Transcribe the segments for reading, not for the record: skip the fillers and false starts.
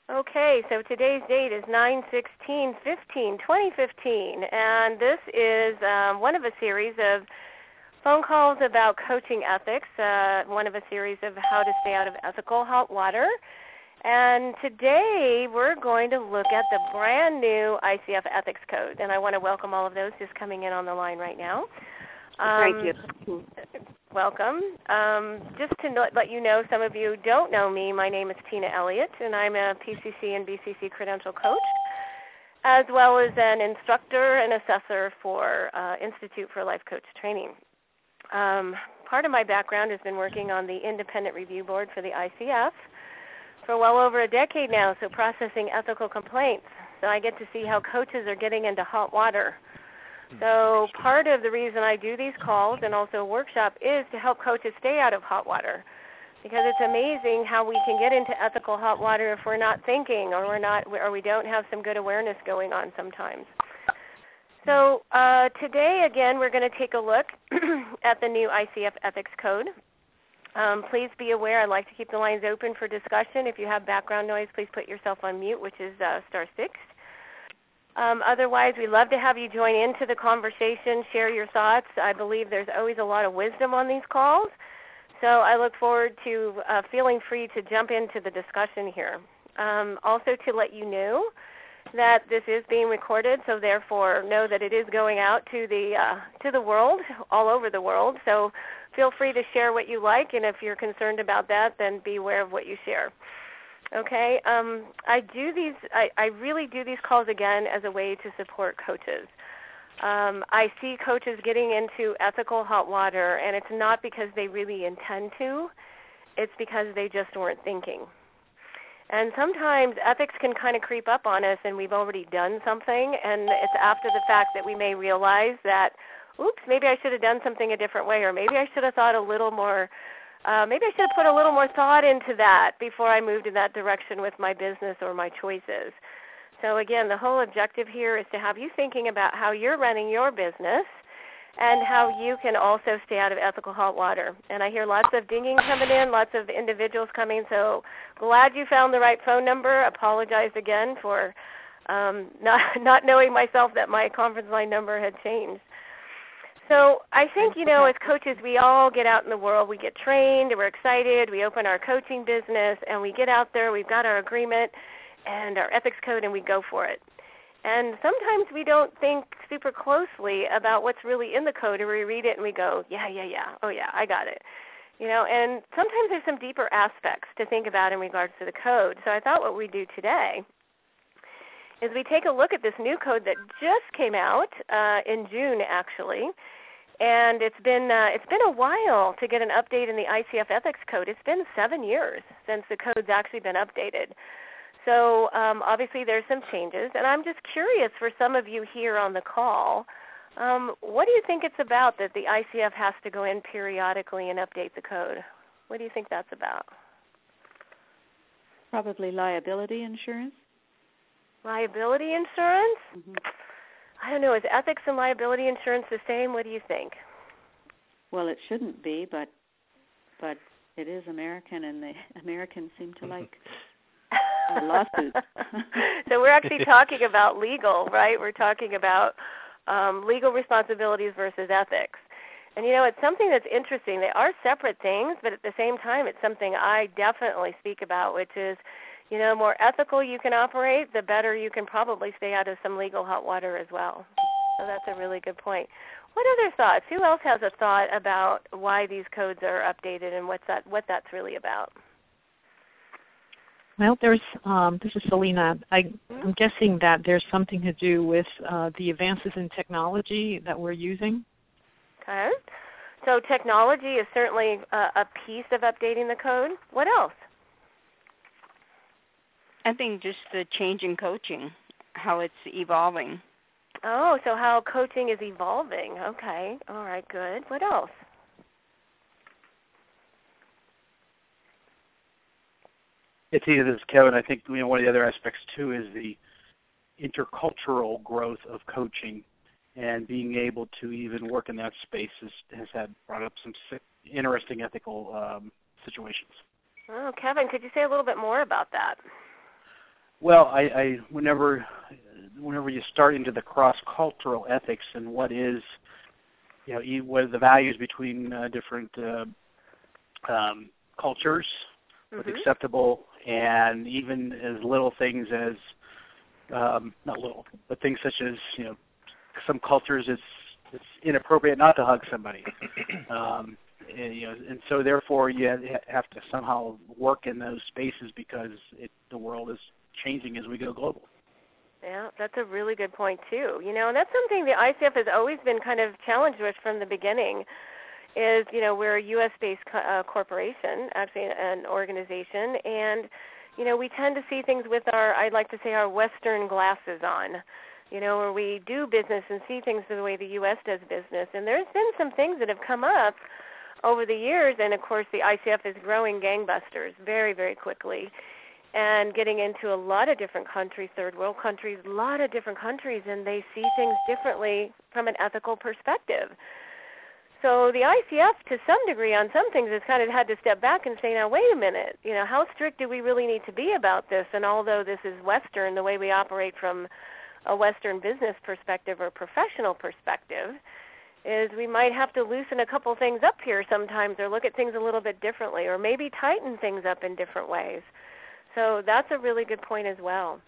Okay, so today's date is 9/16/15/2015, and this is one of a series of phone calls about coaching ethics, one of a series of how to stay out of ethical hot water. And today we're going to look at the brand new ICF Ethics Code, and I want to welcome all of those just coming in on the line right now. Thank you. Welcome. Just to let you know, some of you don't know me, my name is Tina Elliott, and I'm a PCC and BCC credential coach, as well as an instructor and assessor for Institute for Life Coach Training. Part of my background has been working on the Independent Review Board for the ICF for well over a decade now, so processing ethical complaints. So I get to see how coaches are getting into hot water. So part of the reason I do these calls and also a workshop is to help coaches stay out of hot water, because it's amazing how we can get into ethical hot water if we're not thinking or we don't have some good awareness going on sometimes. So today, again, we're going to take a look at the new ICF Ethics Code. Please be aware, I'd like to keep the lines open for discussion. If you have background noise, please put yourself on mute, which is *6. Otherwise, we'd love to have you join into the conversation, share your thoughts. I believe there's always a lot of wisdom on these calls, so I look forward to feeling free to jump into the discussion here. Also to let you know that this is being recorded, so therefore know that it is going out to the world, all over the world. So feel free to share what you like, and if you're concerned about that, then be aware of what you share. Okay, I really do these calls again as a way to support coaches. I see coaches getting into ethical hot water, and it's not because they really intend to. It's because they just weren't thinking. And sometimes ethics can kind of creep up on us, and we've already done something, and it's after the fact that we may realize that, oops, maybe I should have done something a different way, or maybe I should have thought a little more. Maybe I should have put a little more thought into that before I moved in that direction with my business or my choices. So again, the whole objective here is to have you thinking about how you're running your business and how you can also stay out of ethical hot water. And I hear lots of dinging coming in, lots of individuals coming, so glad you found the right phone number. Apologize again for not knowing myself that my conference line number had changed. So I think, as coaches, we all get out in the world. We get trained, we're excited, we open our coaching business, and we get out there, we've got our agreement and our ethics code, and we go for it. And sometimes we don't think super closely about what's really in the code, or we read it and we go, yeah, oh yeah, I got it. And sometimes there's some deeper aspects to think about in regards to the code. So I thought what we'd do today is we take a look at this new code that just came out in June, actually. And it's been a while to get an update in the ICF Ethics Code. It's been 7 years since the code's actually been updated. So obviously there's some changes. And I'm just curious for some of you here on the call, what do you think it's about that the ICF has to go in periodically and update the code? What do you think that's about? Probably liability insurance. Liability insurance? Mm-hmm. I don't know. Is ethics and liability insurance the same? What do you think? Well, it shouldn't be, but it is American, and the Americans seem to like lawsuits. So we're actually talking about legal, right? We're talking about legal responsibilities versus ethics. And, it's something that's interesting. They are separate things, but at the same time, it's something I definitely speak about, which is, more ethical you can operate, the better you can probably stay out of some legal hot water as well. So that's a really good point. What other thoughts? Who else has a thought about why these codes are updated and what that's really about? Well, this is Selena. I'm guessing that there's something to do with the advances in technology that we're using. Okay. So technology is certainly a piece of updating the code. What else? I think just the change in coaching, how it's evolving. Oh, so how coaching is evolving. Okay. All right, good. What else? It's either this, Kevin. I think one of the other aspects, too, is the intercultural growth of coaching, and being able to even work in that space has brought up some interesting ethical situations. Oh, Kevin, could you say a little bit more about that? Well, I whenever you start into the cross-cultural ethics and what is, what are the values between different cultures, what's acceptable, and even as little things as, not little, but things such as, some cultures it's inappropriate not to hug somebody. And so therefore you have to somehow work in those spaces because the world is changing as we go global. Yeah, that's a really good point too. And that's something the ICF has always been kind of challenged with from the beginning. Is we're a U.S.-based corporation, actually an organization, and we tend to see things with I'd like to say our Western glasses on. Where we do business and see things the way the U.S. does business. And there's been some things that have come up over the years, and of course the ICF is growing gangbusters very, very quickly and getting into a lot of different countries, third world countries, a lot of different countries, and they see things differently from an ethical perspective. So the ICF, to some degree, on some things, has kind of had to step back and say, now, wait a minute, how strict do we really need to be about this? And although this is Western, the way we operate from a Western business perspective or professional perspective, is we might have to loosen a couple things up here sometimes or look at things a little bit differently or maybe tighten things up in different ways. So that's a really good point as well.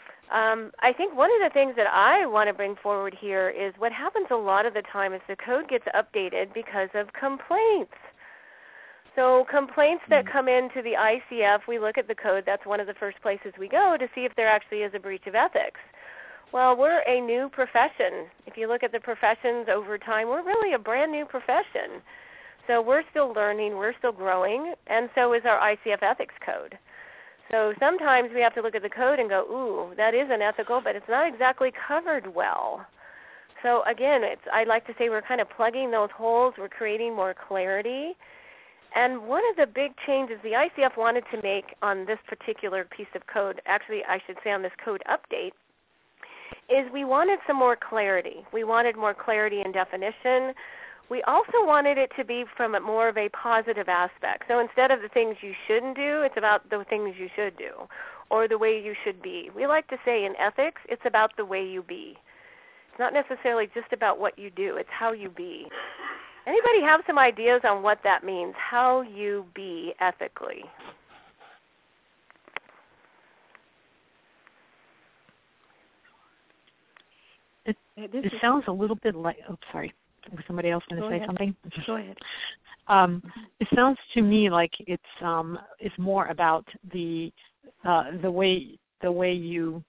I think one of the things that I want to bring forward here is what happens a lot of the time is the code gets updated because of complaints. So complaints that come into the ICF, we look at the code. That's one of the first places we go to see if there actually is a breach of ethics. Well, we're a new profession. If you look at the professions over time, we're really a brand new profession. So we're still learning, we're still growing, and so is our ICF ethics code. So sometimes we have to look at the code and go, ooh, that is unethical, but it's not exactly covered well. So again, I'd like to say we're kind of plugging those holes. We're creating more clarity. And one of the big changes the ICF wanted to make on this particular piece of code, actually I should say on this code update, is we wanted some more clarity. We wanted more clarity in definition. We also wanted it to be from more of a positive aspect. So instead of the things you shouldn't do, it's about the things you should do or the way you should be. We like to say in ethics, it's about the way you be. It's not necessarily just about what you do. It's how you be. Anybody have some ideas on what that means, how you be ethically? It sounds a little bit like, sorry. Was somebody else going to say something? Go ahead. It sounds to me like it's more about the way you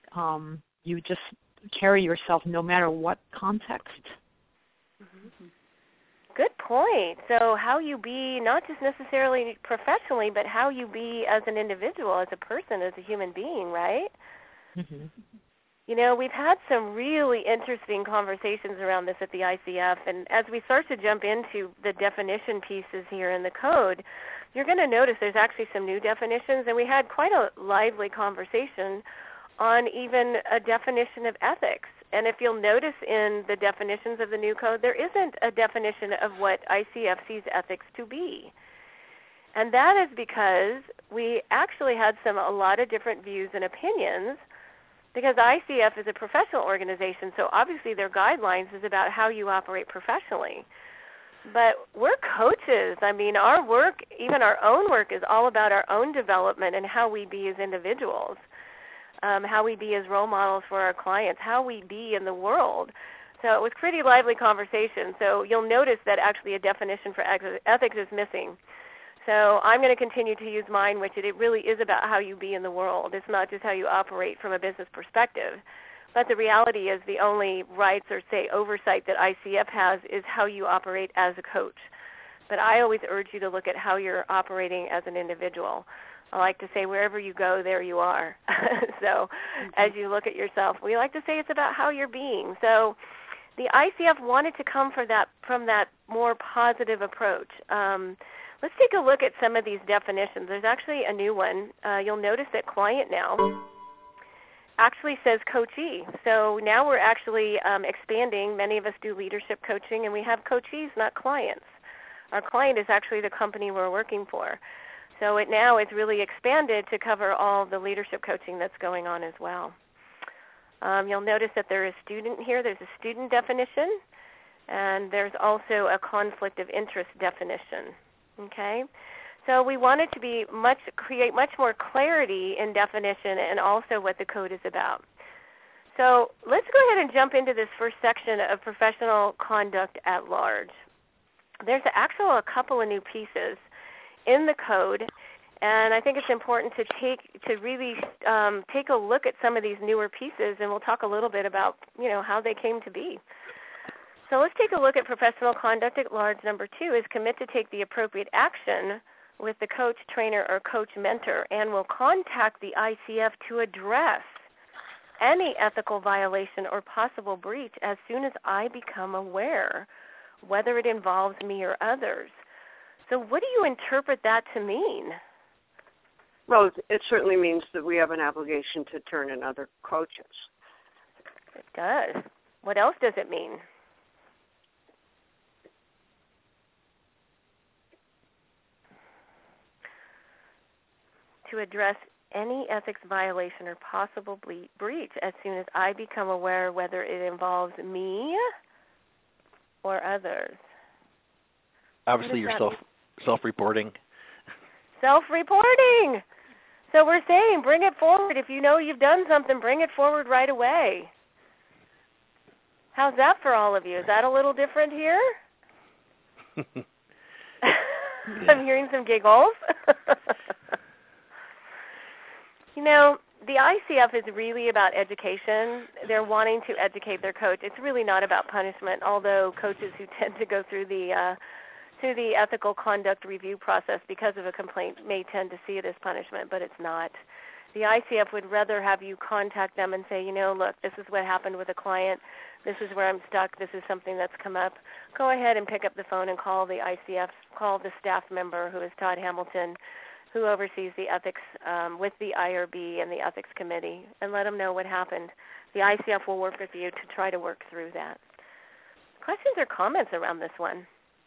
you just carry yourself no matter what context. Mm-hmm. Good point. So how you be, not just necessarily professionally, but how you be as an individual, as a person, as a human being, right? Mm-hmm. We've had some really interesting conversations around this at the ICF, and as we start to jump into the definition pieces here in the code, you're going to notice there's actually some new definitions, and we had quite a lively conversation on even a definition of ethics. And if you'll notice in the definitions of the new code, there isn't a definition of what ICF sees ethics to be. And that is because we actually had a lot of different views and opinions, because ICF is a professional organization, so obviously their guidelines is about how you operate professionally. But we're coaches. I mean, our work, even our own work, is all about our own development and how we be as individuals, how we be as role models for our clients, how we be in the world. So it was a pretty lively conversation. So you'll notice that actually a definition for ethics is missing. So I'm going to continue to use mine, which it really is about how you be in the world. It's not just how you operate from a business perspective. But the reality is the only rights or, say, oversight that ICF has is how you operate as a coach. But I always urge you to look at how you're operating as an individual. I like to say wherever you go, there you are. So as you look at yourself, we like to say it's about how you're being. So the ICF wanted to come from that more positive approach. Let's take a look at some of these definitions. There's actually a new one. You'll notice that client now actually says coachee. So now we're actually expanding. Many of us do leadership coaching, and we have coachees, not clients. Our client is actually the company we're working for. So it now is really expanded to cover all the leadership coaching that's going on as well. You'll notice that there is student here. There's a student definition, and there's also a conflict of interest definition. Okay, so we wanted to create much more clarity in definition and also what the code is about. So let's go ahead and jump into this first section of professional conduct at large. There's actually a couple of new pieces in the code, and I think it's important to really take a look at some of these newer pieces, and we'll talk a little bit about how they came to be. So let's take a look at professional conduct at large. Number 2 is commit to take the appropriate action with the coach, trainer, or coach mentor, and will contact the ICF to address any ethical violation or possible breach as soon as I become aware, whether it involves me or others. So what do you interpret that to mean? Well, it certainly means that we have an obligation to turn in other coaches. It does. What else does it mean? To address any ethics violation or possible breach as soon as I become aware, whether it involves me or others. Obviously, you're self-reporting. Self-reporting. So we're saying bring it forward. If you know you've done something, bring it forward right away. How's that for all of you? Is that a little different here? I'm hearing some giggles. The ICF is really about education. They're wanting to educate their coach. It's really not about punishment, although coaches who tend to go through the ethical conduct review process because of a complaint may tend to see it as punishment, but it's not. The ICF would rather have you contact them and say, look, this is what happened with a client. This is where I'm stuck. This is something that's come up. Go ahead and pick up the phone and call the ICF, call the staff member who is Todd Hamilton, who oversees the ethics with the IRB and the ethics committee, and let them know what happened. The ICF will work with you to try to work through that. Questions or comments around this one?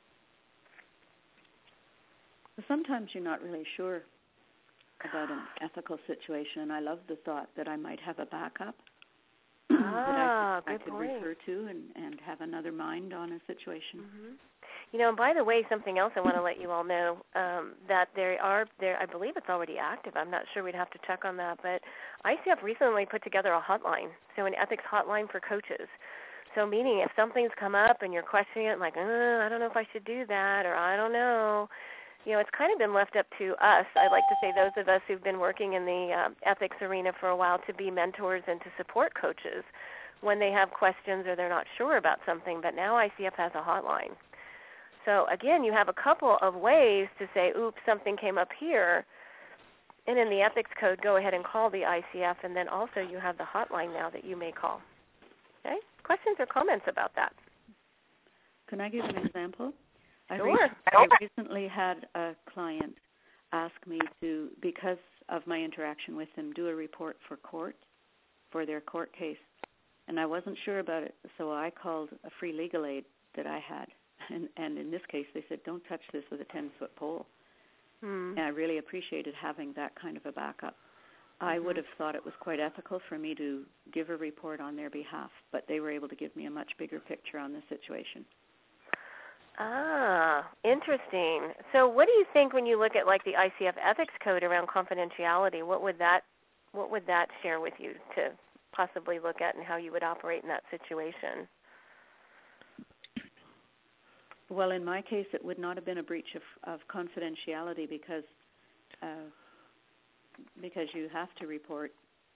Sometimes you're not really sure about an ethical situation. I love the thought that I might have a backup that I could refer to and have another mind on a situation. Mm-hmm. And by the way, something else I want to let you all know, that there, I believe it's already active. I'm not sure. We'd have to check on that. But ICF recently put together a hotline, so an ethics hotline for coaches. So meaning if something's come up and you're questioning it, like, I don't know if I should do that, or I don't know, it's kind of been left up to us. I like to say those of us who've been working in the ethics arena for a while to be mentors and to support coaches when they have questions or they're not sure about something. But now ICF has a hotline. So, again, you have a couple of ways to say, oops, something came up here. And in the ethics code, go ahead and call the ICF. And then also you have the hotline now that you may call. Okay? Questions or comments about that? Can I give an example? Sure. I recently had a client ask me to, because of my interaction with them, do a report for court, for their court case. And I wasn't sure about it, so I called a free legal aid that I had. And in this case, they said, don't touch this with a 10-foot pole. And I really appreciated having that kind of a backup. I would have thought it was quite ethical for me to give a report on their behalf, but they were able to give me a much bigger picture on the situation. Ah, interesting. So what do you think when you look at like the ICF ethics code around confidentiality? What would that share with you to possibly look at and how you would operate in that situation? Well, in my case, it would not have been a breach of confidentiality because you have to report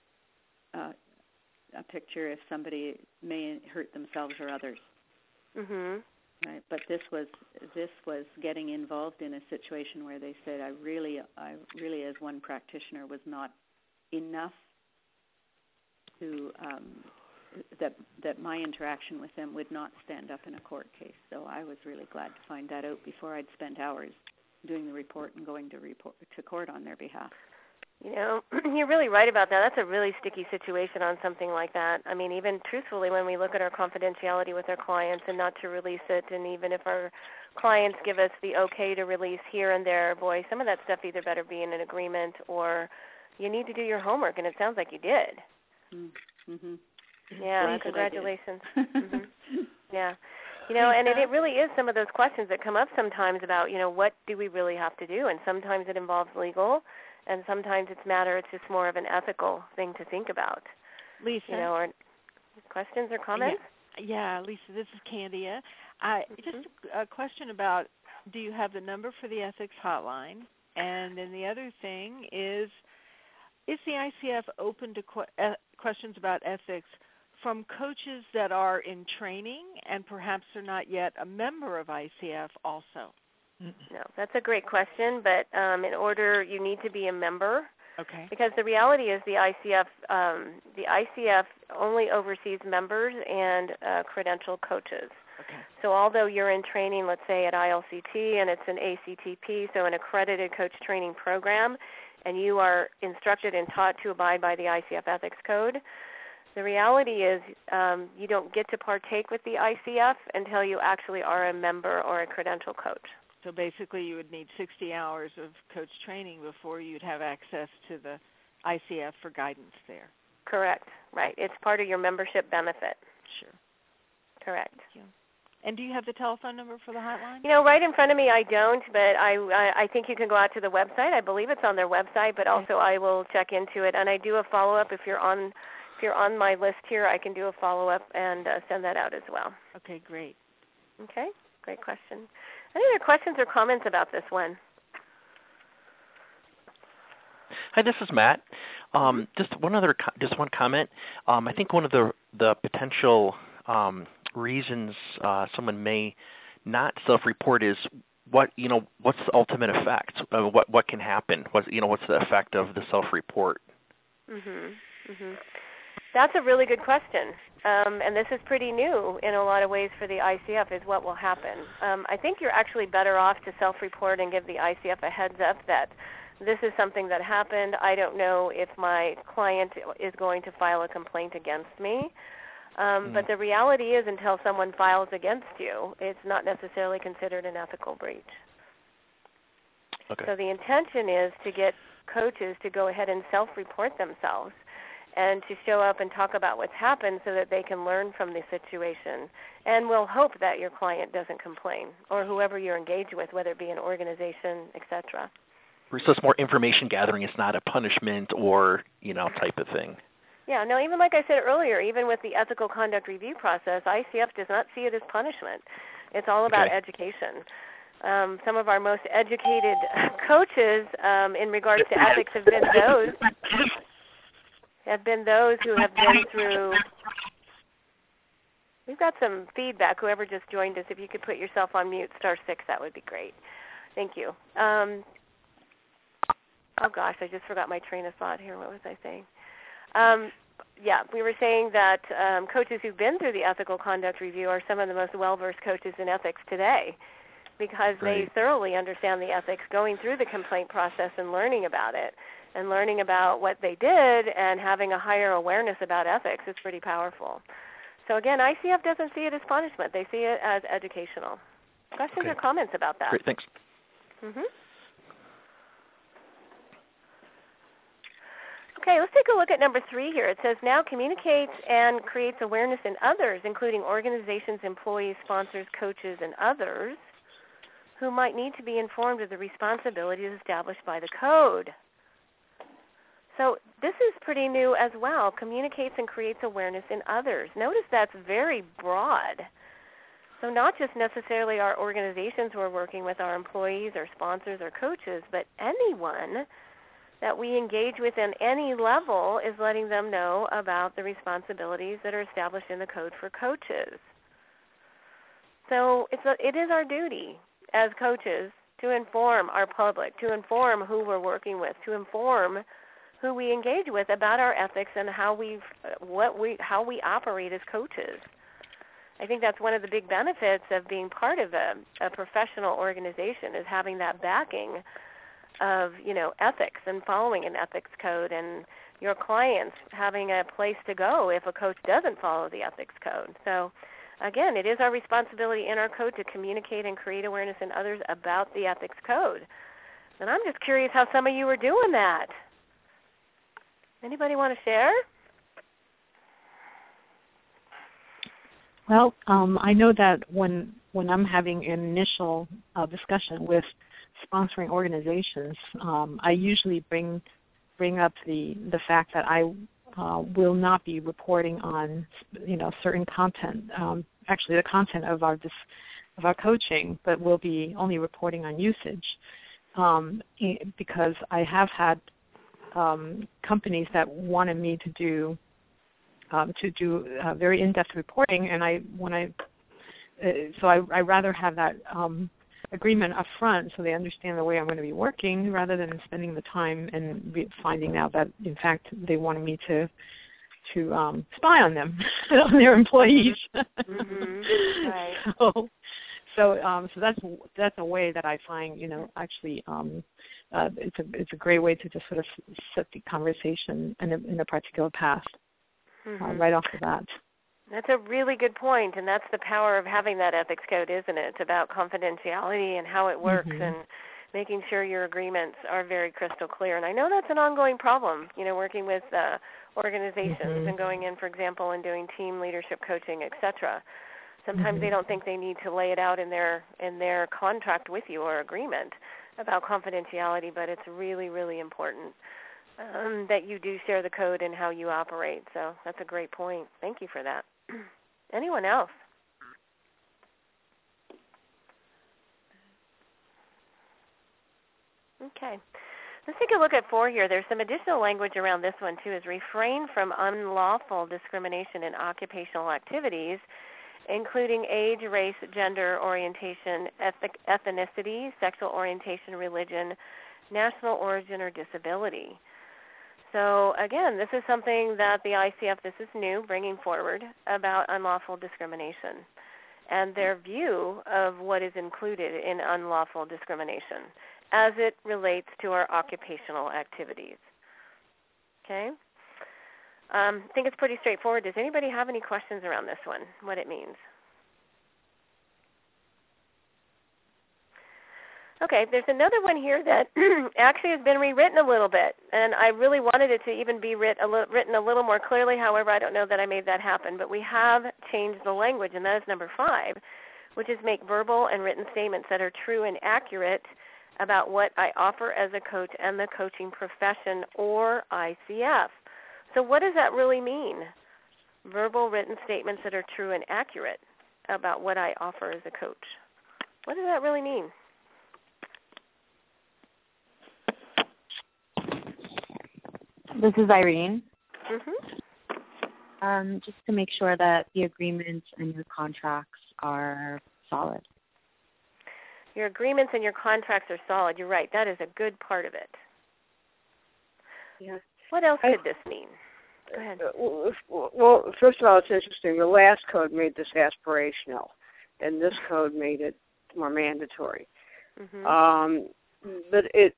a picture if somebody may hurt themselves or others. Mm-hmm. Right, but this was getting involved in a situation where they said I really as one practitioner was not enough to that my interaction with them would not stand up in a court case. So I was really glad to find that out before I'd spent hours doing the report and going to court on their behalf. You're really right about that. That's a really sticky situation on something like that. I mean, even truthfully, when we look at our confidentiality with our clients and not to release it, and even if our clients give us the okay to release here and there, boy, some of that stuff either better be in an agreement or you need to do your homework, and it sounds like you did. Mm-hmm. Yeah, congratulations. Mm-hmm. Yeah. And it really is some of those questions that come up sometimes about, what do we really have to do? And sometimes it involves legal, and sometimes it's just more of an ethical thing to think about. Lisa? Or questions or comments? Yeah, Lisa, this is Candia. Just a question about, do you have the number for the ethics hotline? And then the other thing is the ICF open to questions about ethics from coaches that are in training and perhaps are not yet a member of ICF also? No, that's a great question, but in order, you need to be a member. Okay. Because the reality is the ICF only oversees members and credentialed coaches. Okay. So although you're in training, let's say at ILCT, and it's an ACTP, so an accredited coach training program, and you are instructed and taught to abide by the ICF Ethics Code, the reality is you don't get to partake with the ICF until you actually are a member or a credentialed coach. So basically you would need 60 hours of coach training before you'd have access to the ICF for guidance there. Correct. Right. It's part of your membership benefit. Sure. Correct. Thank you. And do you have the telephone number for the hotline? Right in front of me I don't, but I think you can go out to the website. I believe it's on their website, but also I will check into it. And I do a follow-up. If you're on my list here, I can do a follow-up and send that out as well. Okay, great. Okay, great question. Any other questions or comments about this one? Hi, this is Matt. Just one comment. I think one of the potential reasons someone may not self-report is what's the ultimate effect? What can happen? What's the effect of the self-report? That's a really good question, and this is pretty new in a lot of ways for the ICF, is what will happen. I think you're actually better off to self-report and give the ICF a heads up that this is something that happened. I don't know if my client is going to file a complaint against me, but the reality is until someone files against you, it's not necessarily considered an ethical breach. Okay. So the intention is to get coaches to go ahead and self-report themselves and to show up and talk about what's happened so that they can learn from the situation. And we'll hope that your client doesn't complain, or whoever you're engaged with, whether it be an organization, etc. So it's more information gathering. It's not a punishment or, type of thing. Yeah, no, even like I said earlier, even with the ethical conduct review process, ICF does not see it as punishment. It's all about education. Some of our most educated coaches in regards to ethics have been those who have been through. We've got some feedback. Whoever just joined us, if you could put yourself on mute, *6, that would be great. Thank you. Oh gosh, I just forgot my train of thought here. What was I saying? We were saying that coaches who've been through the ethical conduct review are some of the most well-versed coaches in ethics today, because they thoroughly understand the ethics, going through the complaint process and learning about it, and learning about what they did and having a higher awareness about ethics is pretty powerful. So again, ICF doesn't see it as punishment. They see it as educational. Questions or comments about that? Great, thanks. Okay, let's take a look at number 3 here. It says, now communicates and creates awareness in others, including organizations, employees, sponsors, coaches, and others who might need to be informed of the responsibilities established by the code. So this is pretty new as well. Communicates and creates awareness in others. Notice that's very broad. So not just necessarily our organizations who are working with, our employees or sponsors or coaches, but anyone that we engage with in any level is letting them know about the responsibilities that are established in the code for coaches. So it is our duty as coaches to inform our public, to inform who we're working with, to inform who we engage with about our ethics and how we operate as coaches. I think that's one of the big benefits of being part of a professional organization, is having that backing of ethics and following an ethics code, and your clients having a place to go if a coach doesn't follow the ethics code. So again, it is our responsibility in our code to communicate and create awareness in others about the ethics code. And I'm just curious how some of you are doing that. Anybody want to share? Well, I know that when I'm having an initial discussion with sponsoring organizations, I usually bring up the fact that I will not be reporting on certain content, actually the content of our coaching, but will be only reporting on usage, because I have had companies that wanted me to do very in-depth reporting, and I rather have that agreement up front so they understand the way I'm going to be working, rather than spending the time and finding out that in fact they wanted me to spy on them, on their employees. Mm-hmm. Right. So that's a way that I find, actually it's a great way to just sort of set the conversation in a particular path. Mm-hmm. Right off the bat. That's a really good point, and that's the power of having that ethics code, isn't it? It's about confidentiality and how it works, mm-hmm. and making sure your agreements are very crystal clear. And I know that's an ongoing problem, working with organizations mm-hmm. and going in, for example, and doing team leadership coaching, etc. Sometimes mm-hmm. they don't think they need to lay it out in their contract with you or agreement about confidentiality, but it's really, really important. That you do share the code and how you operate. So that's a great point. Thank you for that. Anyone else? Okay. Let's take a look at 4 here. There's some additional language around this one, too, is refrain from unlawful discrimination in occupational activities, including age, race, gender, orientation, ethnicity, sexual orientation, religion, national origin, or disability. So, again, this is something that the ICF, this is new, bringing forward about unlawful discrimination and their view of what is included in unlawful discrimination as it relates to our occupational activities. Okay? I think it's pretty straightforward. Does anybody have any questions around this one, what it means? Okay, there's another one here that actually has been rewritten a little bit, and I really wanted it to even be written a little more clearly. However, I don't know that I made that happen, but we have changed the language, and that is number 5, which is make verbal and written statements that are true and accurate about what I offer as a coach and the coaching profession, or ICF. So what does that really mean? Verbal, written statements that are true and accurate about what I offer as a coach. What does that really mean? This is Irene. Mm-hmm. Just to make sure that the agreements and your contracts are solid. Your agreements and your contracts are solid. You're right. That is a good part of it. Yeah. What else could this mean? Go ahead. Well, first of all, it's interesting. The last code made this aspirational, and this code made it more mandatory. Mm-hmm. But it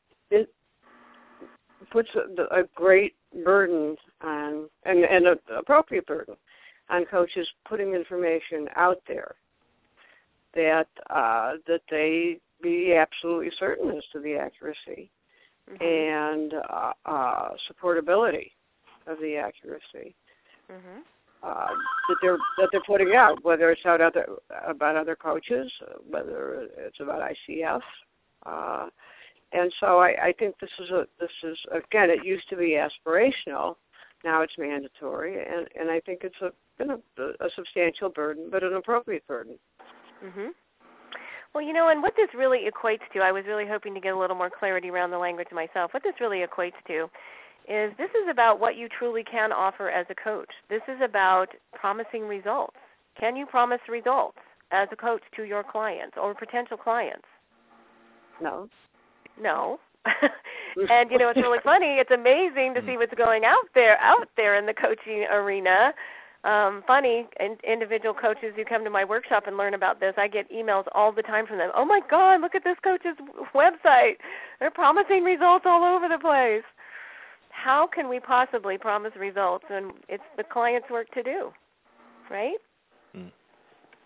puts a great burden on, and an appropriate burden on coaches putting information out there that they be absolutely certain as to the accuracy mm-hmm. and supportability of the accuracy mm-hmm. that they're putting out, whether it's out about other coaches, whether it's about ICF. And so I think this is again, it used to be aspirational, now it's mandatory, and I think it's been a substantial burden, but an appropriate burden. Mm-hmm. Well, and what this really equates to, I was really hoping to get a little more clarity around the language myself. What this really equates to is this is about what you truly can offer as a coach. This is about promising results. Can you promise results as a coach to your clients or potential clients? No. No. And, it's really funny. It's amazing to see what's going out there in the coaching arena. Funny, individual coaches who come to my workshop and learn about this, I get emails all the time from them. Oh, my God, look at this coach's website. They're promising results all over the place. How can we possibly promise results when it's the client's work to do, right?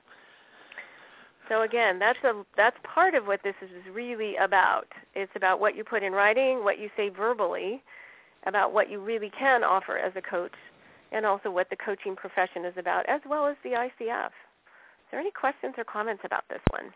So again, that's part of what this is really about. It's about what you put in writing, what you say verbally, about what you really can offer as a coach, and also what the coaching profession is about, as well as the ICF. Is there any questions or comments about this one?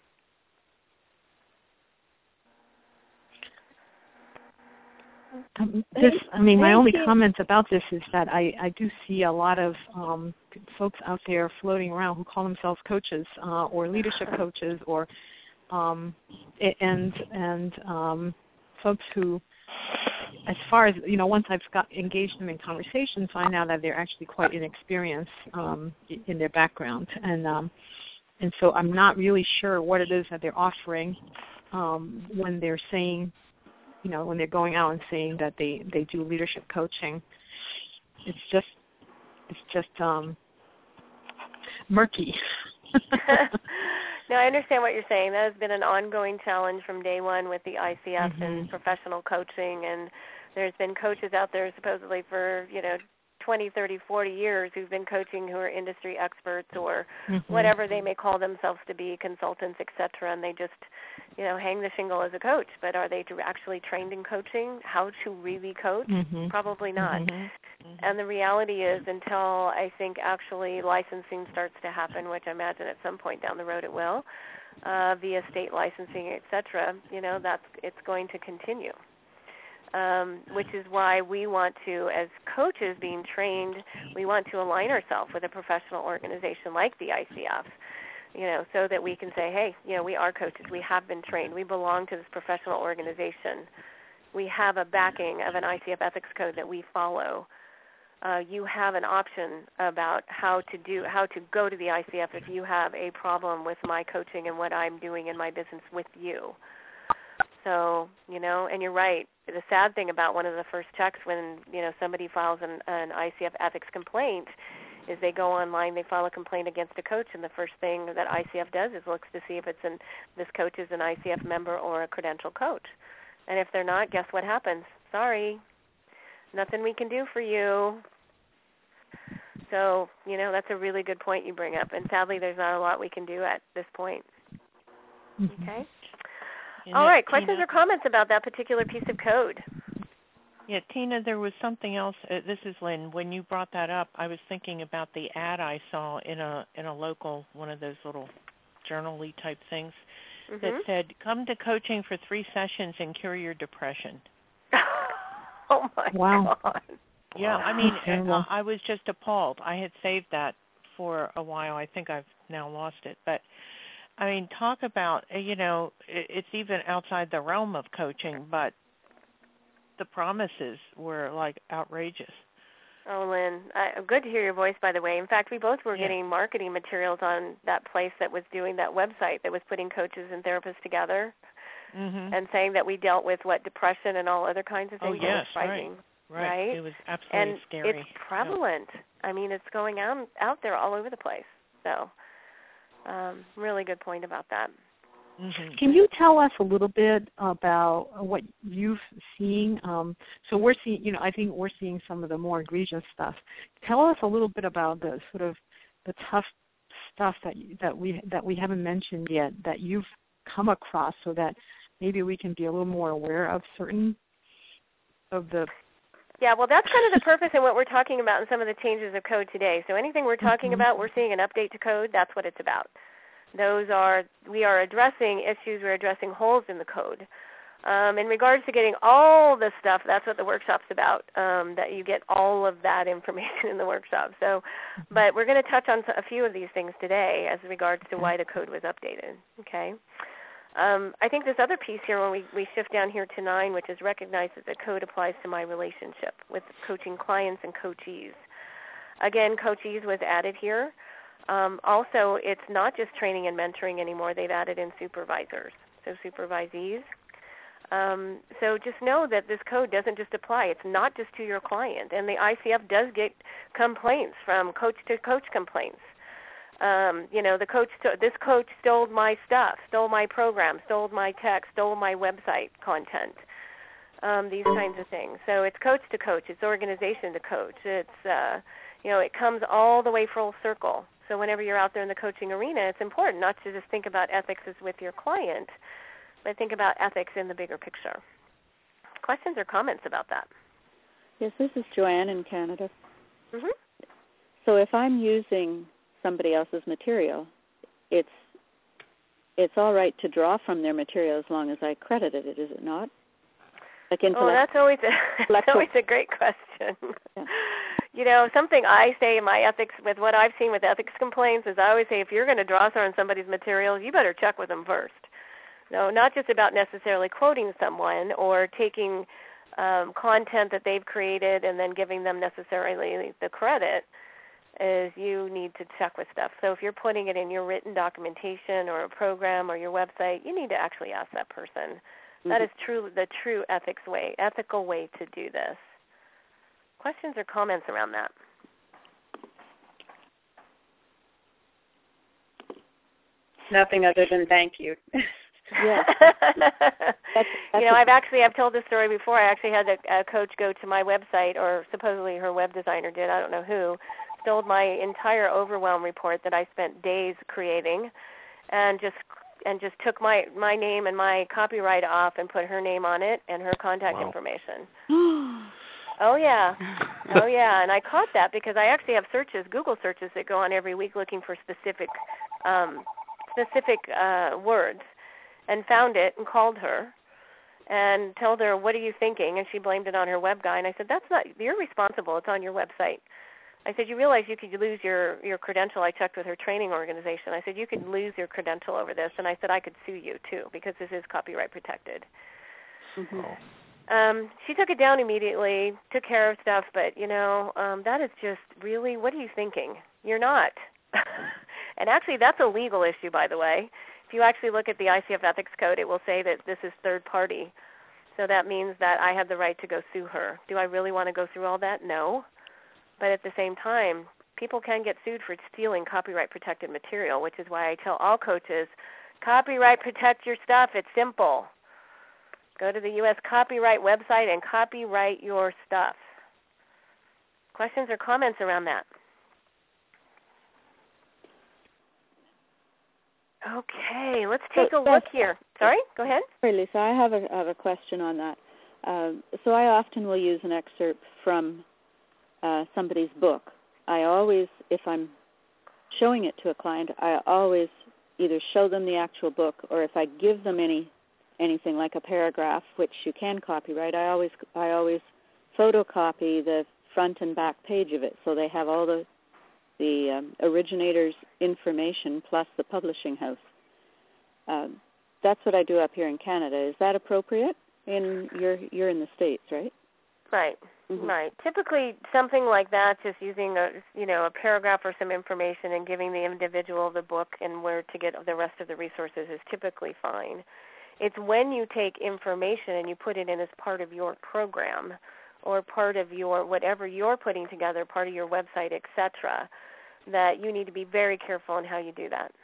My only comment about this is that I do see a lot of folks out there floating around who call themselves coaches or leadership coaches, or folks who, as far as once I've engaged them in conversation, find out that they're actually quite inexperienced in their background, and so I'm not really sure what it is that they're offering when they're saying. When they're going out and saying that they do leadership coaching. It's just murky. No, I understand what you're saying. That has been an ongoing challenge from day one with the ICF and professional coaching, and there's been coaches out there supposedly for 20, 30, 40 years who've been coaching, who are industry experts or whatever they may call themselves to be, consultants, etc., and they just hang the shingle as a coach. But are they actually trained in coaching? How to really coach? Probably not. And the reality is, until I think actually licensing starts to happen, which I imagine at some point down the road it will, via state licensing, etc., it's going to continue. Which is why we want to, as coaches being trained, we want to align ourselves with a professional organization like the ICF, so that we can say, hey, we are coaches. We have been trained. We belong to this professional organization. We have a backing of an ICF ethics code that we follow. You have an option about how to go to the ICF if you have a problem with my coaching and what I'm doing in my business with you. So, and you're right. The sad thing about one of the first checks when, somebody files an ICF ethics complaint is they go online, they file a complaint against a coach, and the first thing that ICF does is looks to see if this coach is an ICF member or a credentialed coach. And if they're not, guess what happens? Sorry, nothing we can do for you. So, that's a really good point you bring up. And sadly, there's not a lot we can do at this point. Okay? All right, questions or comments about that particular piece of code? Yeah, Tina, there was something else. This is Lynn. When you brought that up, I was thinking about the ad I saw in a local, one of those little journal-y type things, that said, come to coaching for 3 sessions and cure your depression. Oh, my God. Yeah, I was just appalled. I had saved that for a while. I think I've now lost it, but talk about, it's even outside the realm of coaching, but the promises were, outrageous. Oh, Lynn, good to hear your voice, by the way. In fact, we both were getting marketing materials on that place that was doing that website that was putting coaches and therapists together and saying that we dealt with, depression and all other kinds of things. Oh, yes, right. It was absolutely scary. And it's prevalent. It's going out there all over the place. So really good point about that. Can you tell us a little bit about what you've seen? So we're seeing, I think we're seeing some of the more egregious stuff. Tell us a little bit about the sort of the tough stuff that we haven't mentioned yet that you've come across, so that maybe we can be a little more aware of certain of the. Yeah, well, that's kind of the purpose of what we're talking about in some of the changes of code today. So anything we're talking about, we're seeing an update to code. That's what it's about. We are addressing issues, we're addressing holes in the code. In regards to getting all the stuff, that's what the workshop's about, that you get all of that information in the workshop. So, but we're going to touch on a few of these things today as regards to why the code was updated, okay? I think this other piece here, when we shift down here to 9, which is recognize that the code applies to my relationship with coaching clients and coachees. Again, coachees was added here. Also, it's not just training and mentoring anymore. They've added in supervisors, so supervisees. So just know that this code doesn't just apply. It's not just to your client. And the ICF does get complaints from coach-to-coach complaints. This coach stole my stuff, stole my program, stole my text, stole my website content, these kinds of things. So it's coach to coach. It's organization to coach. It's, it comes all the way full circle. So whenever you're out there in the coaching arena, it's important not to just think about ethics as with your client, but think about ethics in the bigger picture. Questions or comments about that? Yes, this is Joanne in Canada. Mm-hmm. So if I'm using somebody else's material, it's all right to draw from their material as long as I credited it, is it not? Like that's always a great question. Yeah. You know, something I say in my ethics, with what I've seen with ethics complaints, is I always say if you're going to draw on somebody's materials, you better check with them first. No, not just about necessarily quoting someone or taking content that they've created and then giving them necessarily the credit, is you need to check with stuff. So if you're putting it in your written documentation or a program or your website, you need to actually ask that person. Mm-hmm. That is the true ethical way to do this. Questions or comments around that? Nothing other than thank you. Yeah. I've told this story before. I actually had a coach go to my website, or supposedly her web designer did, I don't know who, stole my entire overwhelm report that I spent days creating, and just took my name and my copyright off and put her name on it and her contact information. Oh yeah, and I caught that because I actually have Google searches that go on every week looking for specific words, and found it and called her and told her, what are you thinking? And she blamed it on her web guy. And I said, you're responsible. It's on your website. I said, you realize you could lose your credential. I checked with her training organization. I said, you could lose your credential over this. And I said, I could sue you too because this is copyright protected. Mm-hmm. She took it down immediately, took care of stuff, but, that is just really, what are you thinking? You're not. And actually, that's a legal issue, by the way. If you actually look at the ICF Ethics Code, it will say that this is third party. So that means that I have the right to go sue her. Do I really want to go through all that? No. But at the same time, people can get sued for stealing copyright-protected material, which is why I tell all coaches, copyright protect your stuff. It's simple. Go to the U.S. copyright website and copyright your stuff. Questions or comments around that? Okay, let's take a look here. Sorry, go ahead. Sorry, Lisa, I have a question on that. So I often will use an excerpt from somebody's book. I always, if I'm showing it to a client, I always either show them the actual book, or if I give them anything like a paragraph, which you can copyright, I always photocopy the front and back page of it, so they have all the originator's information plus the publishing house. That's what I do up here in Canada. Is that appropriate? You're in the States, right? Right. Mm-hmm. Right. Typically, something like that, just using a paragraph or some information and giving the individual the book and where to get the rest of the resources is typically fine. It's when you take information and you put it in as part of your program or part of your whatever you're putting together, part of your website, etc., that you need to be very careful in how you do that.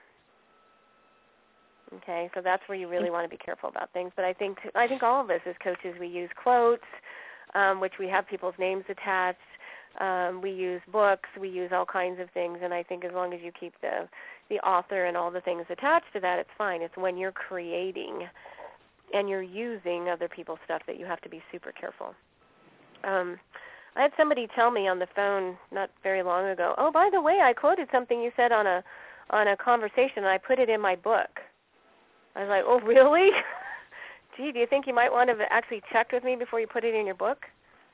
Okay, so that's where you really want to be careful about things. But I think all of us as coaches, we use quotes, which we have people's names attached. We use books. We use all kinds of things. And I think as long as you keep the author and all the things attached to that, it's fine. It's when you're creating and you're using other people's stuff that you have to be super careful. I had somebody tell me on the phone not very long ago, oh, by the way, I quoted something you said on a conversation, and I put it in my book. I was like, oh, really? Gee, do you think you might want to actually check with me before you put it in your book?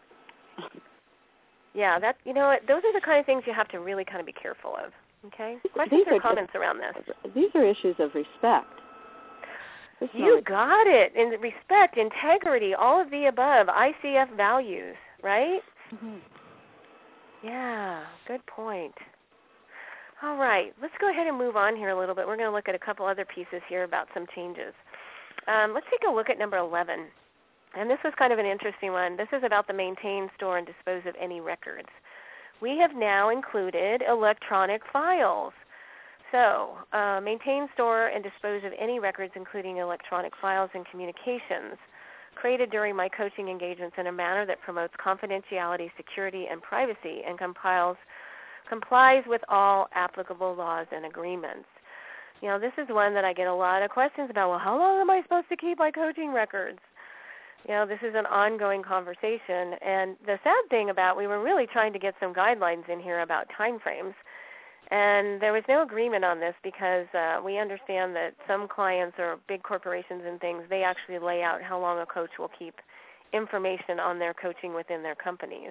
Yeah, those are the kind of things you have to really kind of be careful of. Okay? Questions or comments around this? These are issues of respect. You got it. In respect, integrity, all of the above, ICF values, right? Mm-hmm. Yeah, good point. All right, let's go ahead and move on here a little bit. We're going to look at a couple other pieces here about some changes. Let's take a look at number 11. And this was kind of an interesting one. This is about the maintain, store, and dispose of any records. We have now included electronic files. So maintain, store, and dispose of any records, including electronic files and communications, created during my coaching engagements in a manner that promotes confidentiality, security, and privacy, and complies complies with all applicable laws and agreements. This is one that I get a lot of questions about. Well, how long am I supposed to keep my coaching records? This is an ongoing conversation. And the sad thing about, we were really trying to get some guidelines in here about time frames. And there was no agreement on this because we understand that some clients or big corporations and things, they actually lay out how long a coach will keep information on their coaching within their companies.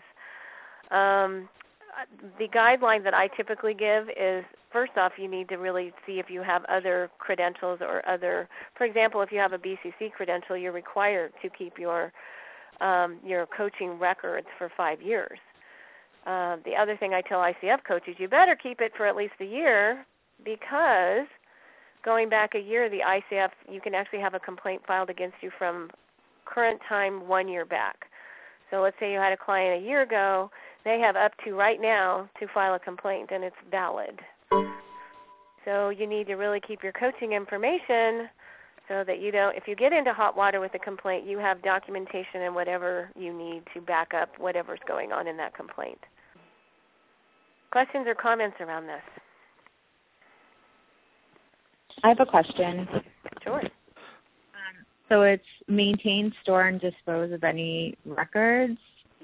The guideline that I typically give is, first off, you need to really see if you have other credentials or other, for example, if you have a BCC credential, you're required to keep your coaching records for 5 years. The other thing I tell ICF coaches, you better keep it for at least a year, because going back a year, the ICF, you can actually have a complaint filed against you from current time 1 year back. So let's say you had a client a year ago, they have up to right now to file a complaint, and it's valid. So you need to really keep your coaching information so that you don't, if you get into hot water with a complaint, you have documentation and whatever you need to back up whatever's going on in that complaint. Questions or comments around this? I have a question. Sure. So it's maintain, store, and dispose of any records.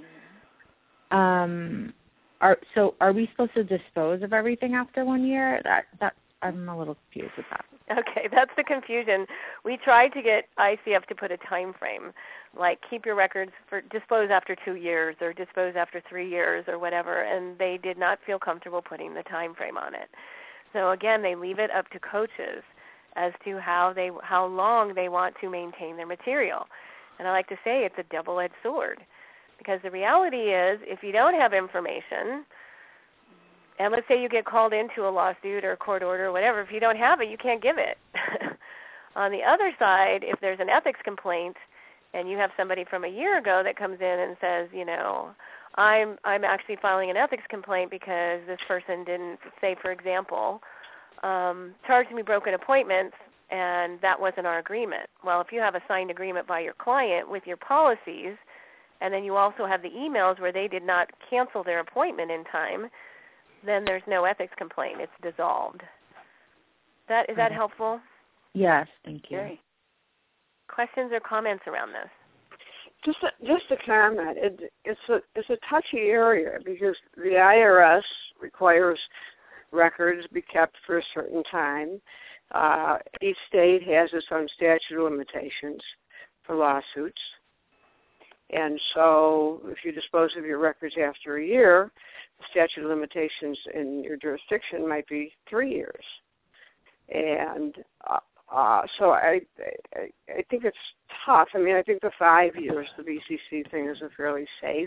Are we supposed to dispose of everything after 1 year? That I'm a little confused with that. Okay, that's the confusion. We tried to get ICF to put a time frame, like keep your records for dispose after 2 years or dispose after 3 years or whatever, and they did not feel comfortable putting the time frame on it. So again, they leave it up to coaches as to how long they want to maintain their material. And I like to say it's a double-edged sword, because the reality is if you don't have information, and let's say you get called into a lawsuit or a court order or whatever, if you don't have it, you can't give it. On the other side, if there's an ethics complaint and you have somebody from a year ago that comes in and says, I'm actually filing an ethics complaint because this person didn't, say, for example, charged me broken appointments, and that wasn't our agreement. Well, if you have a signed agreement by your client with your policies, and then you also have the emails where they did not cancel their appointment in time, then there's no ethics complaint. It's dissolved. Is that helpful? Yes, thank you. Okay. Questions or comments around this? Just a comment. It's a touchy area because the IRS requires records be kept for a certain time. Each state has its own statute of limitations for lawsuits. And so if you dispose of your records after a year, the statute of limitations in your jurisdiction might be 3 years. And so I think it's tough. I mean, I think the 5 years, the BCC thing, is a fairly safe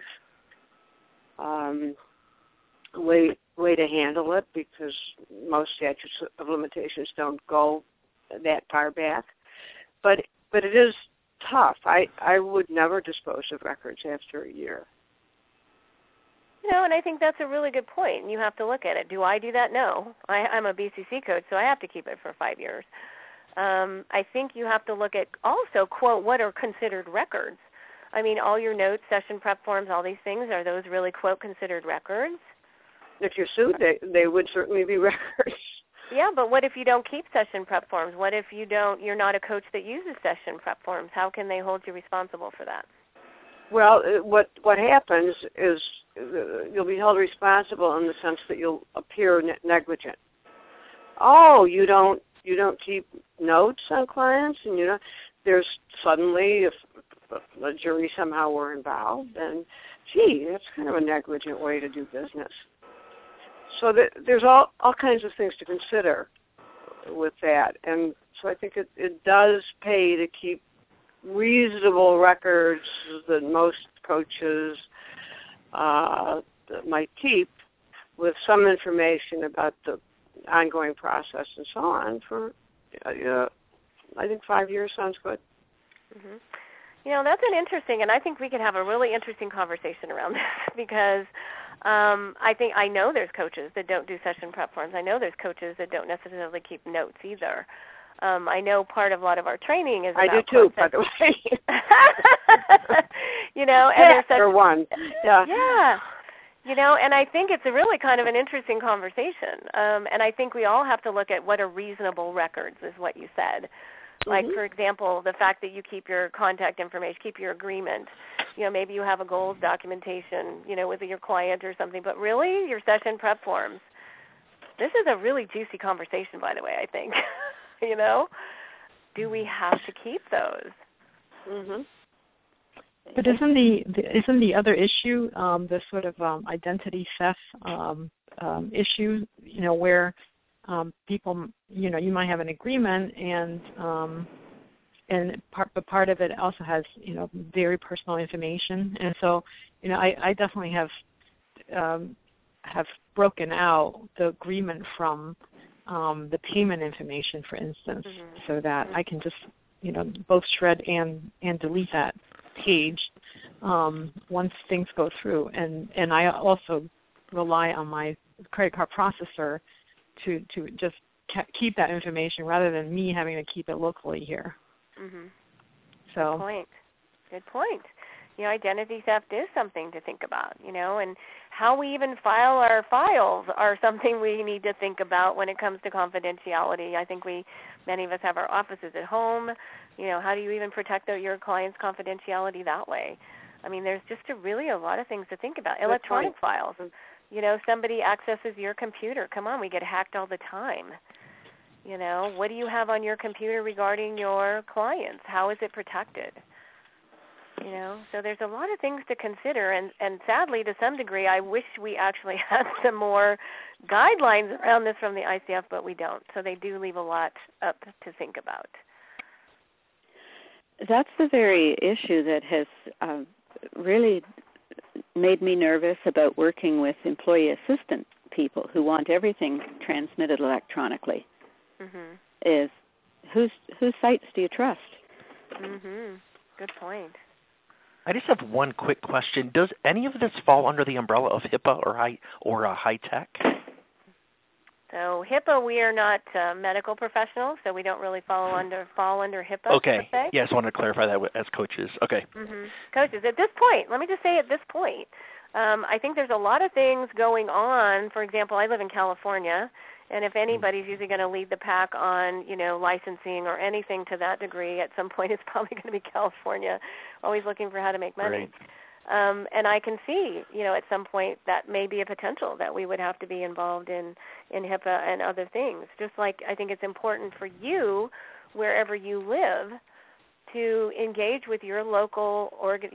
way to handle it, because most statutes of limitations don't go that far back. But it is tough. I would never dispose of records after a year. And I think that's a really good point. And you have to look at it. Do I do that? No. I'm a BCC coach, so I have to keep it for 5 years. I think you have to look at also, quote, what are considered records. I mean, all your notes, session prep forms, all these things, are those really, quote, considered records? If you're sued, they would certainly be records. Yeah, but what if you don't keep session prep forms? What if you're not a coach that uses session prep forms? How can they hold you responsible for that? Well, what happens is you'll be held responsible in the sense that you'll appear negligent. Oh, you don't keep notes on clients, and there's suddenly, if the jury somehow were involved, then gee, that's kind of a negligent way to do business. So there's all kinds of things to consider with that, and so I think it does pay to keep reasonable records that most coaches might keep, with some information about the ongoing process and so on. For I think 5 years sounds good. Mm-hmm. That's an interesting, and I think we could have a really interesting conversation around this, because I know there's coaches that don't do session prep forms. I know there's coaches that don't necessarily keep notes either. I know part of a lot of our training is about I do too, by the way. and there's or one. Yeah. Yeah. And I think it's a really kind of an interesting conversation. And I think we all have to look at what are reasonable records, is what you said. Like, for example, the fact that you keep your contact information, keep your agreement. Maybe you have a goals documentation, with your client or something. But really, your session prep forms. This is a really juicy conversation, by the way, I think. Do we have to keep those? But isn't the other issue the sort of identity theft issue? Where people, you might have an agreement, and part of it also has very personal information, and so I definitely have broken out the agreement from the payment information, for instance, so that I can just both shred and delete that page once things go through, and I also rely on my credit card processor to just keep that information rather than me having to keep it locally here. So good point. Identity theft is something to think about, and how we even file our files are something we need to think about when it comes to confidentiality. I think many of us have our offices at home. How do you even protect your client's confidentiality that way? I mean, there's just really a lot of things to think about. Electronic files. Somebody accesses your computer. Come on, we get hacked all the time. What do you have on your computer regarding your clients? How is it protected? So there's a lot of things to consider, and sadly, to some degree, I wish we actually had some more guidelines around this from the ICF, but we don't. So they do leave a lot up to think about. That's the very issue that has really made me nervous about working with employee assistant people who want everything transmitted electronically. Is whose sites do you trust? Good point. I just have one quick question. Does any of this fall under the umbrella of HIPAA or high tech? So HIPAA, we are not medical professionals, so we don't really fall under HIPAA. Okay. Per se. Yes, I want to clarify that as coaches. Okay. Coaches, at this point, let me just say at this point, I think there's a lot of things going on. For example, I live in California, and if anybody's usually going to lead the pack on, licensing or anything to that degree, at some point it's probably going to be California, always looking for how to make money. Right. And I can see, at some point that may be a potential that we would have to be involved in HIPAA and other things. Just like I think it's important for you, wherever you live, to engage with your local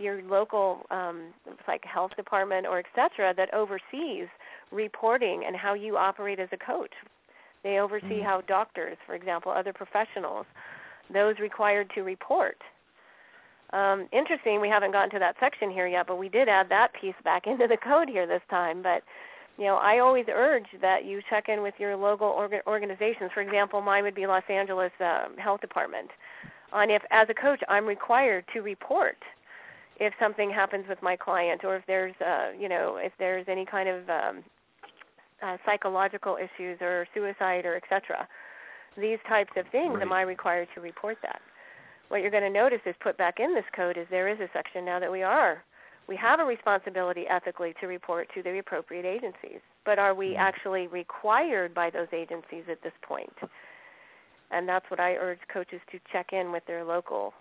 like health department or et cetera that oversees reporting and how you operate as a coach. They oversee how doctors, for example, other professionals, those required to report. Interesting, we haven't gotten to that section here yet, but we did add that piece back into the code here this time. But, I always urge that you check in with your local organizations. For example, mine would be Los Angeles Health Department, on if, as a coach, I'm required to report if something happens with my client, or if there's, if there's any kind of psychological issues or suicide or et cetera. These types of things, am I required to report that? What you're going to notice is put back in this code is there is a section now that we have a responsibility ethically to report to the appropriate agencies. But are we actually required by those agencies at this point? And that's what I urge coaches to check in with their local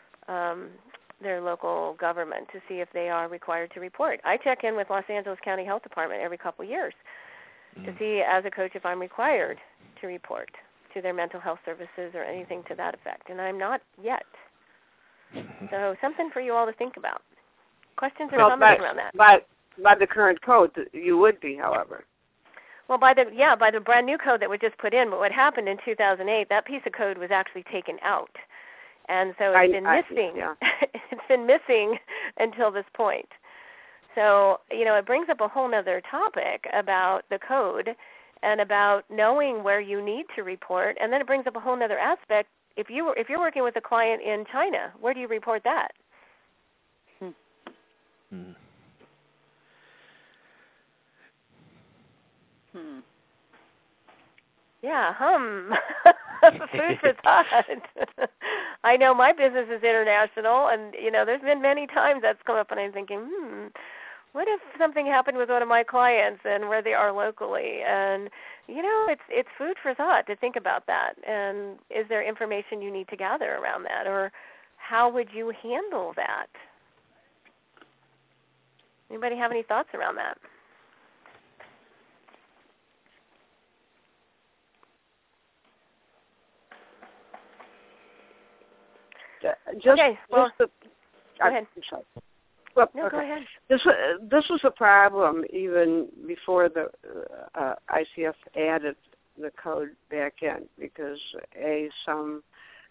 government to see if they are required to report. I check in with Los Angeles County Health Department every couple of years to see, as a coach, if I'm required to report to their mental health services or anything to that effect. And I'm not yet. So something for you all to think about. Questions or comments around that? By the current code, you would be, however. Well, by the brand new code that was just put in, but what happened in 2008, that piece of code was actually taken out. And so it's been missing. It's been missing until this point. So, it brings up a whole other topic about the code and about knowing where you need to report. And then it brings up a whole other aspect. If you're working with a client in China, where do you report that? Yeah, food for thought. I know my business is international, and there's been many times that's come up, and I'm thinking, What if something happened with one of my clients and where they are locally? And, it's food for thought to think about that. And is there information you need to gather around that? Or how would you handle that? Anybody have any thoughts around that? Go ahead. Well, no, okay. Go ahead. This was a problem even before the ICF added the code back in, because some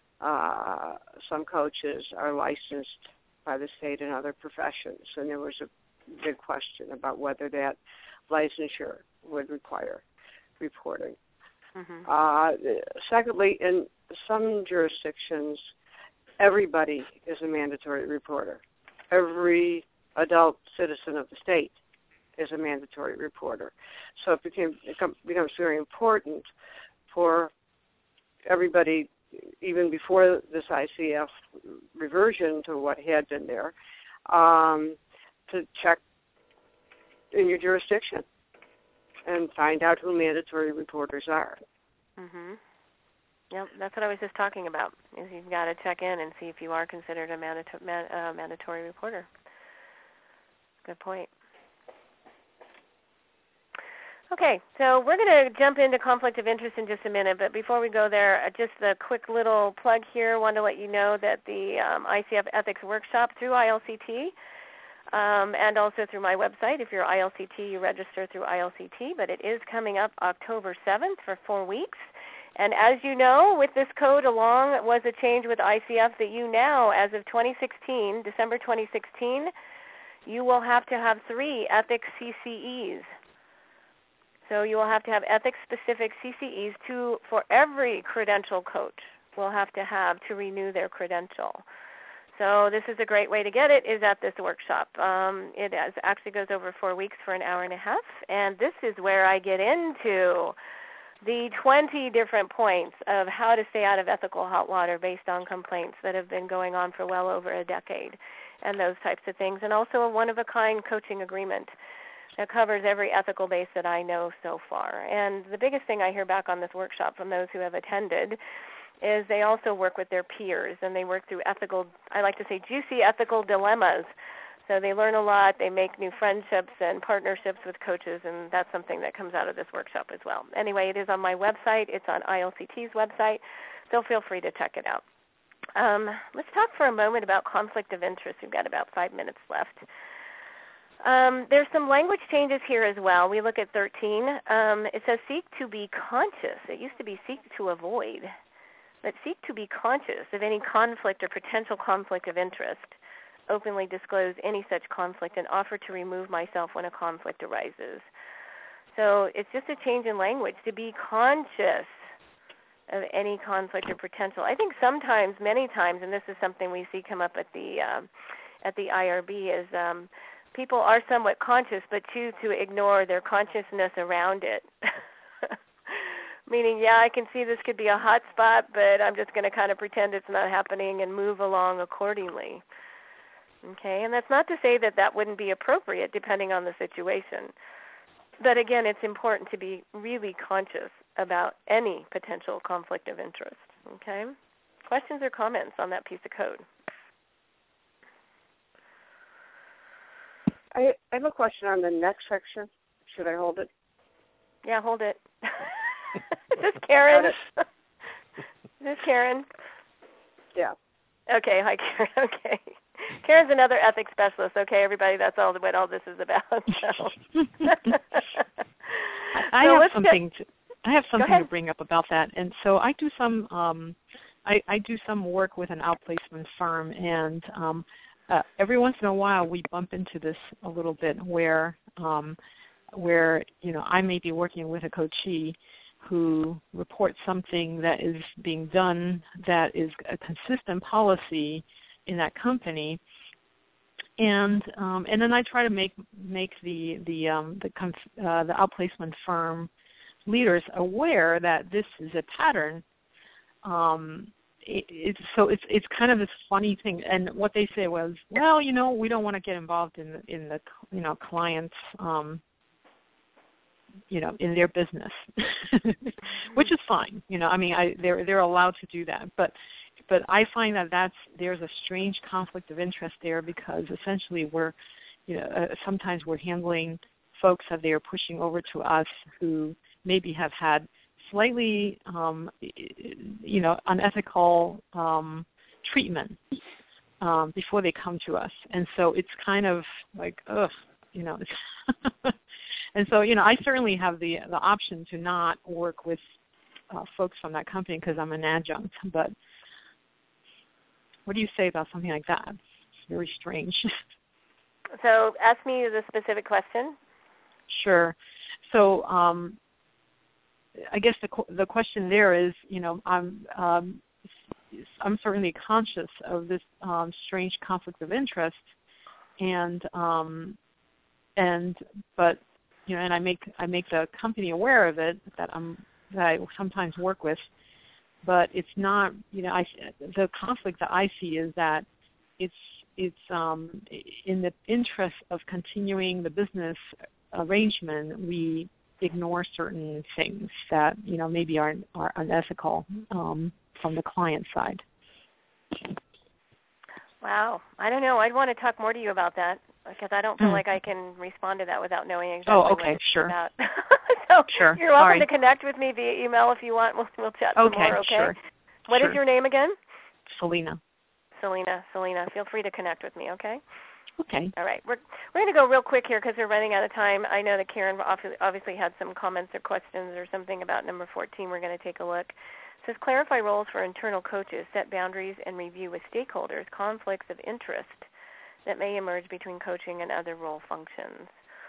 coaches are licensed by the state in other professions, and there was a big question about whether that licensure would require reporting. Mm-hmm. Secondly, in some jurisdictions, everybody is a mandatory reporter. Every adult citizen of the state is a mandatory reporter. So it becomes very important for everybody, even before this ICF reversion to what had been there, to check in your jurisdiction and find out who mandatory reporters are. Mm-hmm. Yep, that's what I was just talking about, is you've got to check in and see if you are considered a mandatory reporter. Good point. Okay, so we're going to jump into conflict of interest in just a minute, but before we go there, just a quick little plug here. I want to let you know that the ICF Ethics Workshop through ILCT, and also through my website. If you're ILCT, you register through ILCT, but it is coming up October 7th for 4 weeks. And as you know, with this code along was a change with ICF that you now, as of December 2016, you will have to have 3 ethics CCEs. So you will have to have ethics-specific CCEs for every credential coach will have to renew their credential. So this is a great way to get it, is at this workshop. It actually goes over 4 weeks for an hour and a half, and this is where I get into the 20 different points of how to stay out of ethical hot water based on complaints that have been going on for well over a decade, and those types of things, and also a one-of-a-kind coaching agreement that covers every ethical base that I know so far. And the biggest thing I hear back on this workshop from those who have attended is they also work with their peers, and they work through I like to say juicy ethical dilemmas. So they learn a lot, they make new friendships and partnerships with coaches, and that's something that comes out of this workshop as well. Anyway, it is on my website. It's on ILCT's website, so feel free to check it out. Let's talk for a moment about conflict of interest. We've got about 5 minutes left. There's some language changes here as well. We look at 13. It says seek to be conscious. It used to be seek to avoid. But seek to be conscious of any conflict or potential conflict of interest. Openly disclose any such conflict and offer to remove myself when a conflict arises. So it's just a change in language, to be conscious of any conflict or potential. I think sometimes, many times, and this is something we see come up at the IRB, is people are somewhat conscious but choose to ignore their consciousness around it. Meaning, I can see this could be a hot spot, but I'm just going to kind of pretend it's not happening and move along accordingly. Okay, and that's not to say that that wouldn't be appropriate depending on the situation. But again, it's important to be really conscious about any potential conflict of interest. Okay? Questions or comments on that piece of code? I have a question on the next section. Should I hold it? Yeah, hold it. Is this Karen? Is this Karen? Yeah. Okay, hi Karen. Okay. Karen's another ethics specialist. Okay, everybody, that's what all this is about. So. I have something to bring up about that. And so I do some I do some work with an outplacement firm, and every once in a while we bump into this a little bit where I may be working with a coachee who reports something that is being done that is a consistent policy in that company, and then I try to make the outplacement firm leaders aware that this is a pattern it's kind of this funny thing. And what they say was, well, we don't want to get involved in the clients, in their business, which is fine. They're allowed to do that, but I find that there's a strange conflict of interest there, because essentially we're, sometimes we're handling folks that they are pushing over to us who maybe have had slightly, unethical treatment before they come to us, and so it's kind of like, ugh, and so I certainly have the option to not work with folks from that company because I'm an adjunct. But what do you say about something like that? It's very strange. So ask me the specific question. Sure. So I guess the question there is, I'm certainly conscious of this strange conflict of interest, and I make the company aware of it that I sometimes work with, but it's not, the conflict that I see is that it's in the interest of continuing the business arrangement, we ignore certain things that maybe are unethical from the client side. Wow, I don't know. I'd want to talk more to you about that, because I don't feel like I can respond to that without knowing exactly what it's about. So sure. You're welcome to connect with me via email if you want. We'll chat some more, okay? Sure. What is your name again? Selena. Selena, feel free to connect with me, okay? Okay. All right. We're going to go real quick here because we're running out of time. I know that Karen obviously had some comments or questions or something about number 14. We're going to take a look. It says, clarify roles for internal coaches, set boundaries, and review with stakeholders conflicts of interest that may emerge between coaching and other role functions.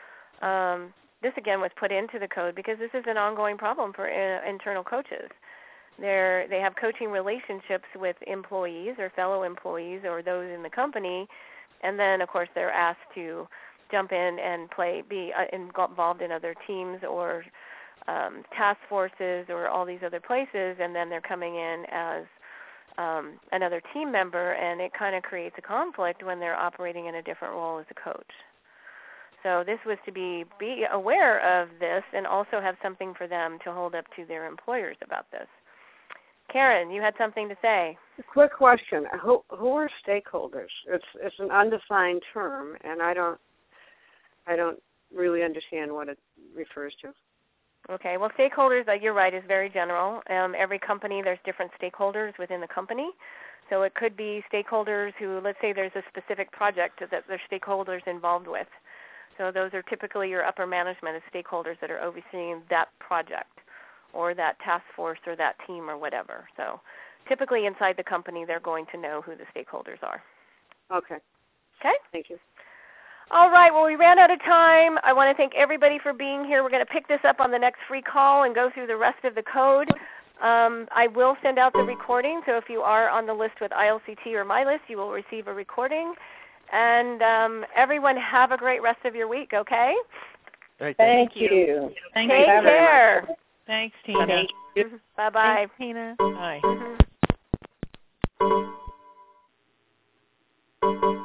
This, again, was put into the code because this is an ongoing problem for internal coaches. They have coaching relationships with employees or fellow employees or those in the company, and then, of course, they're asked to jump in and be involved in other teams or task forces or all these other places, and then they're coming in as another team member, and it kind of creates a conflict when they're operating in a different role as a coach. So this was to be aware of this and also have something for them to hold up to their employers about this. Karen, you had something to say. A quick question. Who are stakeholders? It's an undefined term, and I don't really understand what it refers to. Okay. Well, stakeholders, you're right, is very general. Every company, there's different stakeholders within the company. So it could be stakeholders who, let's say there's a specific project that there's stakeholders involved with. So those are typically your upper management as stakeholders that are overseeing that project or that task force or that team or whatever. So typically inside the company, they're going to know who the stakeholders are. Okay. Okay? Thank you. All right. Well, we ran out of time. I want to thank everybody for being here. We're going to pick this up on the next free call and go through the rest of the code. I will send out the recording, so if you are on the list with ILCT or my list, you will receive a recording. And everyone have a great rest of your week, okay? Right, thank you. Take care. Thanks, Tina. Thank you. Bye-bye. Thanks, Tina. Bye. Mm-hmm.